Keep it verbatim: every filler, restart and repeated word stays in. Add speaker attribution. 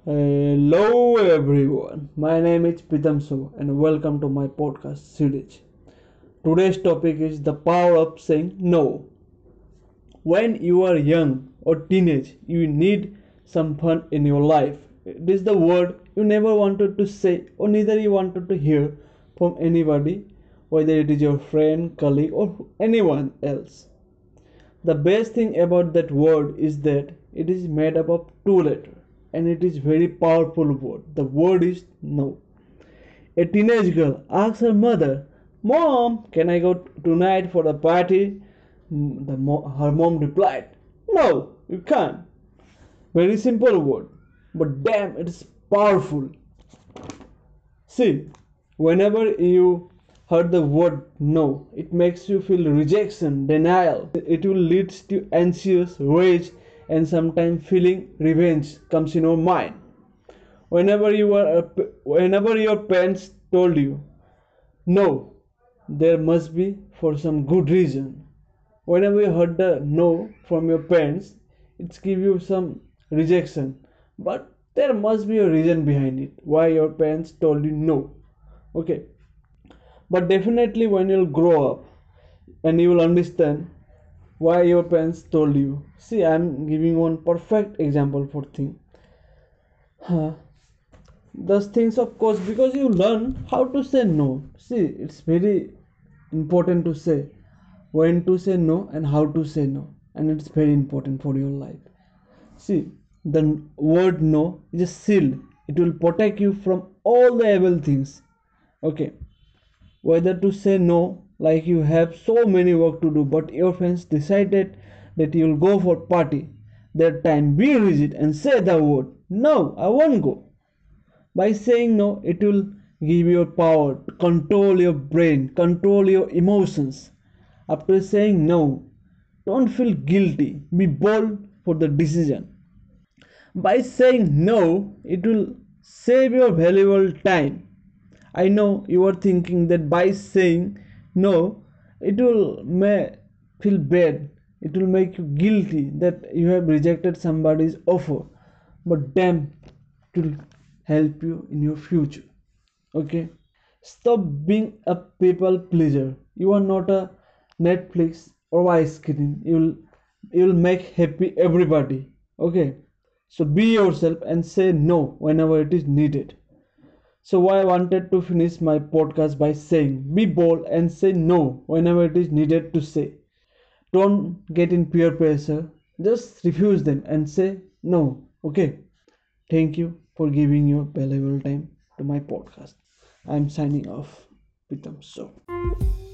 Speaker 1: Hello everyone, my name is Pritam So and welcome to my podcast series. Today's topic is the power of saying no. When you are young or teenage, you need some fun in your life. It is the word you never wanted to say or neither you wanted to hear from anybody, whether it is your friend, colleague or anyone else. The best thing about that word is that it is made up of two letters and it is very powerful word. The word is no. A teenage girl asks her mother, "Mom, can I go tonight for the party?" Mm, The mo- her mom replied, "No, you can't." Very simple word, but damn, it is powerful. See, whenever you heard the word no, it makes you feel rejection, denial. It will lead to anxious, rage, and sometimes feeling revenge comes in your mind. Whenever you were, whenever your parents told you no, there must be for some good reason. Whenever you heard the no from your parents, it's give you some rejection, but there must be a reason behind it why your parents told you no. Okay, but definitely when you'll grow up and you will understand why your parents told you. See, I'm giving one perfect example for thing. Huh. Those things, of course, because you learn how to say no. See, it's very important to say when to say no and how to say no, and it's very important for your life. See, the word no is a shield. It will protect you from all the evil things. Okay, whether to say no, like you have so many work to do, but your friends decided that you'll go for party. That time, be rigid and say the word no. I won't go. By saying no, it will give you power to control your brain, control your emotions. After saying no, don't feel guilty. Be bold for the decision. By saying no, it will save your valuable time. I know you are thinking that by saying no, it will may feel bad. It will make you guilty that you have rejected somebody's offer. But damn, it will help you in your future. Okay? Stop being a people pleaser. You are not a Netflix or ice cream. You'll you'll make happy everybody. Okay? So be yourself and say no whenever it is needed. So I wanted to finish my podcast by saying be bold and say no whenever it is needed to say. Don't get in peer pressure. Just refuse them and say no. Okay. Thank you for giving your valuable time to my podcast. I'm signing off. Pritam So.